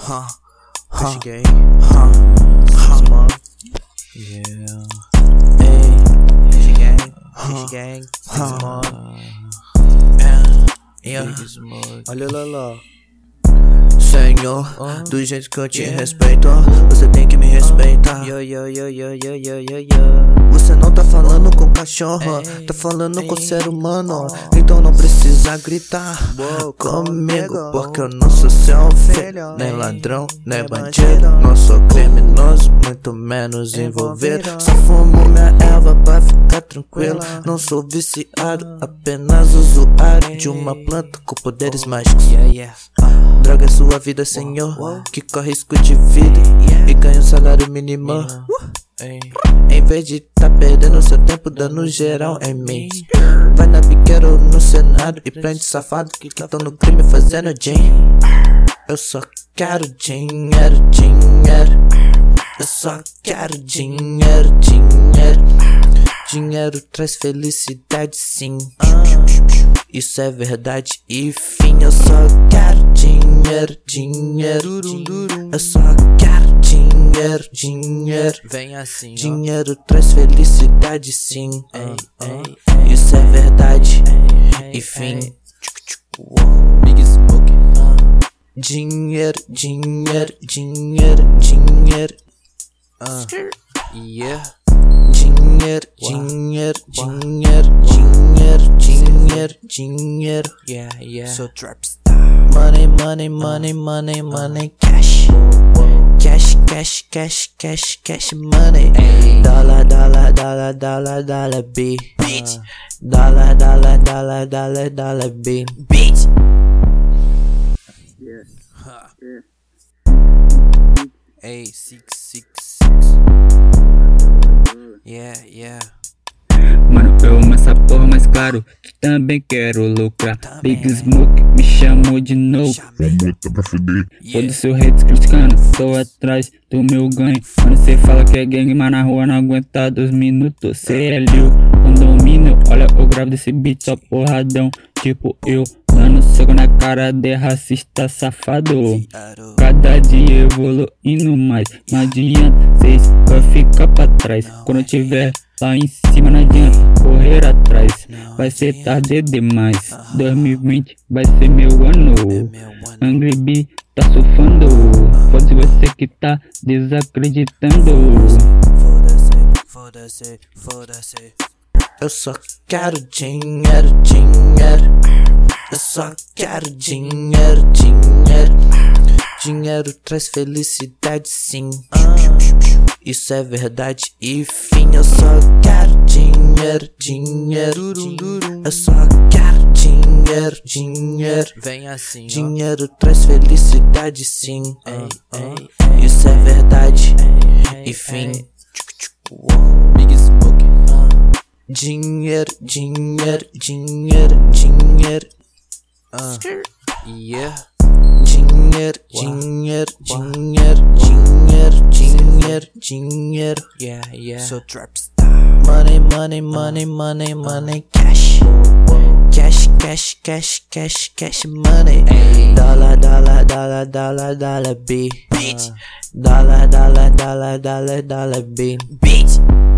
Cheguei, mano. Yeah. Cheguei, mano. Olha lá. Senhor, do jeito que eu te respeito, você tem que me respeitar. Você não tá falando com cachorro, tá falando com ser humano. Então não precisa gritar comigo, porque eu não sou seu filho, nem ladrão, nem bandido. Não sou criminoso, muito menos envolvido. Só fumo minha erva pra ficar tranquilo. Não sou viciado, apenas usuário de uma planta com poderes mágicos. Droga é sua vida, senhor, que corre risco de vida e ganha um salário mínimo. Em vez de tá perdendo seu tempo dando geral em mim, vai na biqueira ou no senado e prende safado que tão no crime fazendo dinheiro. Eu só quero dinheiro. Eu só quero dinheiro. Dinheiro traz felicidade, sim. Isso é verdade e fim. Eu só quero dinheiro. Eu só quero dinheiro. Vem assim, dinheiro traz felicidade, sim. Isso é verdade e fim. Big Smoke. Dinheiro. Yeah. Dinheiro. Yeah. So trap star. Money, cash. Cash, money. Dollar, B. Bitch. Dollar, B. Bitch. Yeah. 666. Yeah. Mano, eu amo essa porra, mas claro, também quero lucrar. Big Smoke me chamou de novo. Foda-se o hate criticando, tô atrás do meu ganho. Mano, cê fala que é gangue, mas na rua não aguenta 2 minutos. Cê é liu, condomínio, olha o grave desse beat, só porradão. Tipo eu, dando soco na cara de racista safado. Cada dia evoluindo mais, não adianta, cês vai ficar pra trás. Quando eu tiver lá em cima não adianta correr atrás, vai ser tarde demais. 2020 vai ser meu ano. Angry B tá surfando, pode você que tá desacreditando. Foda-se. Eu só quero dinheiro. Eu só quero dinheiro. Dinheiro traz felicidade, sim. Isso é verdade e fim. Eu só quero dinheiro. Eu só quero dinheiro. Vem assim, dinheiro traz felicidade, sim. Isso é verdade e fim. Big Smoke. Dinheiro. Yeah. Dinheiro. Yeah. So trap star. Money, cash. Cash, money. Dollar, B. Bitch. Dollar, B. Bitch.